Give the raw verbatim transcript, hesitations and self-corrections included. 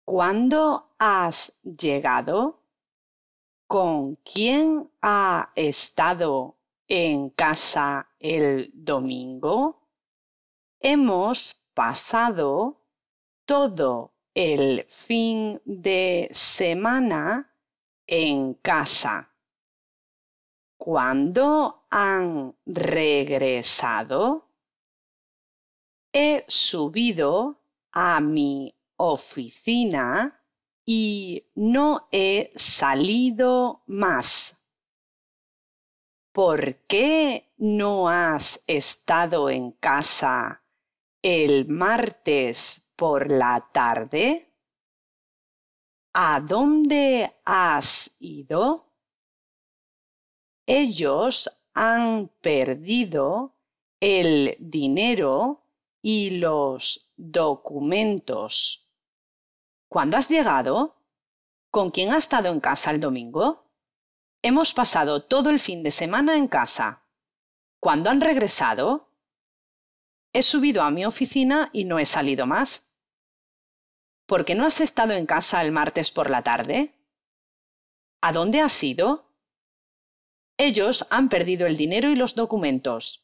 ¿Cuándo has llegado? ¿Con quién ha estado en casa el domingo? Hemos pasado todo el fin de semana en casa. ¿Cuándo han regresado? He subido a mi oficina y no he salido más. ¿Por qué no has estado en casa el martes por la tarde? ¿A dónde has ido? Ellos han perdido el dinero y los documentos. ¿Cuándo has llegado? ¿Con quién has estado en casa el domingo? Hemos pasado todo el fin de semana en casa. ¿Cuándo han regresado? He subido a mi oficina y no he salido más. ¿Por qué no has estado en casa el martes por la tarde? ¿A dónde has ido? Ellos han perdido el dinero y los documentos.